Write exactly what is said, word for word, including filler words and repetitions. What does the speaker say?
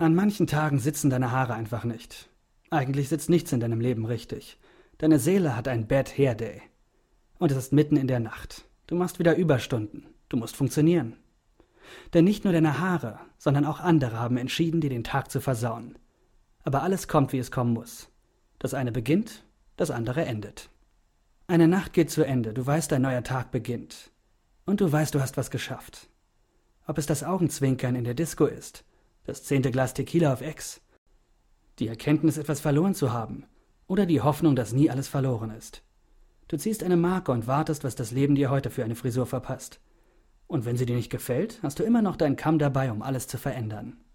An manchen Tagen sitzen deine Haare einfach nicht. Eigentlich sitzt nichts in deinem Leben richtig. Deine Seele hat ein Bad Hair Day. Und es ist mitten in der Nacht. Du machst wieder Überstunden. Du musst funktionieren. Denn nicht nur deine Haare, sondern auch andere haben entschieden, dir den Tag zu versauen. Aber alles kommt, wie es kommen muss. Das eine beginnt, das andere endet. Eine Nacht geht zu Ende, du weißt, ein neuer Tag beginnt. Und du weißt, du hast was geschafft. Ob es das Augenzwinkern in der Disco ist, das zehnte Glas Tequila auf Ex, die Erkenntnis, etwas verloren zu haben, oder die Hoffnung, dass nie alles verloren ist. Du ziehst eine Marke und wartest, was das Leben dir heute für eine Frisur verpasst. Und wenn sie dir nicht gefällt, hast du immer noch deinen Kamm dabei, um alles zu verändern.